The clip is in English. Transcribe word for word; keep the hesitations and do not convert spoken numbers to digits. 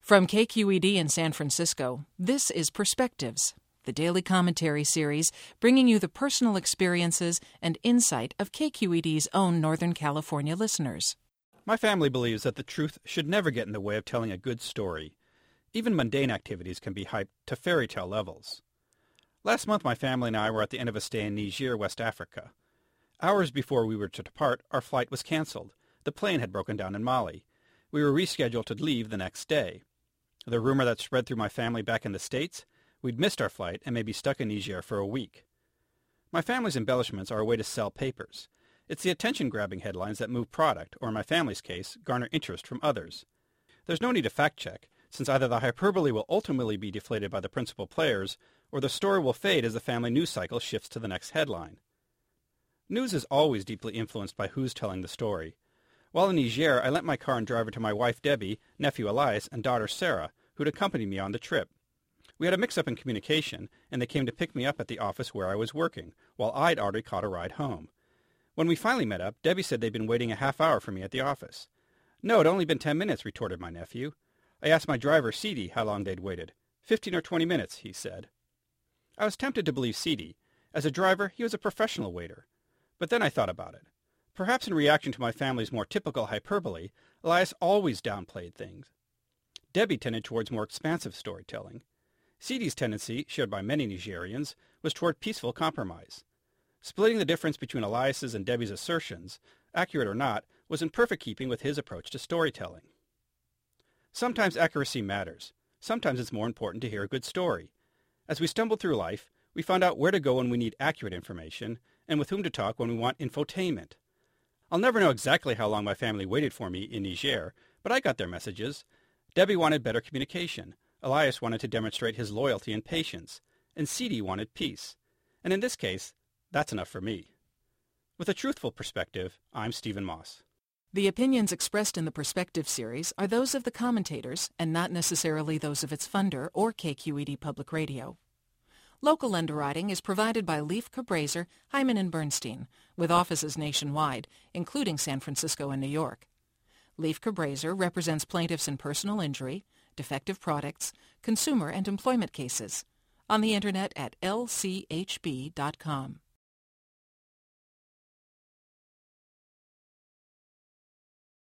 From K Q E D in San Francisco, this is Perspectives, the daily commentary series bringing you the personal experiences and insight of K Q E D's own Northern California listeners. My family believes that the truth should never get in the way of telling a good story. Even mundane activities can be hyped to fairy tale levels. Last month, my family and I were at the end of a stay in Niger, West Africa. Hours before we were to depart, our flight was canceled. The plane had broken down in Mali. We were rescheduled to leave the next day. The rumor that spread through my family back in the States, we'd missed our flight and may be stuck in Niger for a week. My family's embellishments are a way to sell papers. It's the attention-grabbing headlines that move product, or in my family's case, garner interest from others. There's no need to fact-check, since either the hyperbole will ultimately be deflated by the principal players, or the story will fade as the family news cycle shifts to the next headline. News is always deeply influenced by who's telling the story. While in Niger, I lent my car and driver to my wife Debbie, nephew Elias, and daughter Sarah, who'd accompanied me on the trip. We had a mix-up in communication, and they came to pick me up at the office where I was working, while I'd already caught a ride home. When we finally met up, Debbie said they'd been waiting a half hour for me at the office. "No, it'd only been ten minutes, retorted my nephew. I asked my driver, Sidi, how long they'd waited. Fifteen or twenty minutes, he said. I was tempted to believe Sidi. As a driver, he was a professional waiter. But then I thought about it. Perhaps in reaction to my family's more typical hyperbole, Elias always downplayed things. Debbie tended towards more expansive storytelling. Sidi's tendency, shared by many Nigerians, was toward peaceful compromise. Splitting the difference between Elias's and Debbie's assertions, accurate or not, was in perfect keeping with his approach to storytelling. Sometimes accuracy matters. Sometimes it's more important to hear a good story. As we stumble through life, we find out where to go when we need accurate information, and with whom to talk when we want infotainment. I'll never know exactly how long my family waited for me in Niger, but I got their messages. Debbie wanted better communication. Elias wanted to demonstrate his loyalty and patience. And Sidi wanted peace. And in this case, that's enough for me. With a truthful perspective, I'm Stephen Moss. The opinions expressed in the Perspective series are those of the commentators and not necessarily those of its funder or K Q E D Public Radio. Local underwriting is provided by Leif Cabraser, Hyman and Bernstein, with offices nationwide, including San Francisco and New York. Leif Cabraser represents plaintiffs in personal injury, defective products, consumer and employment cases, on the Internet at L C H B dot com.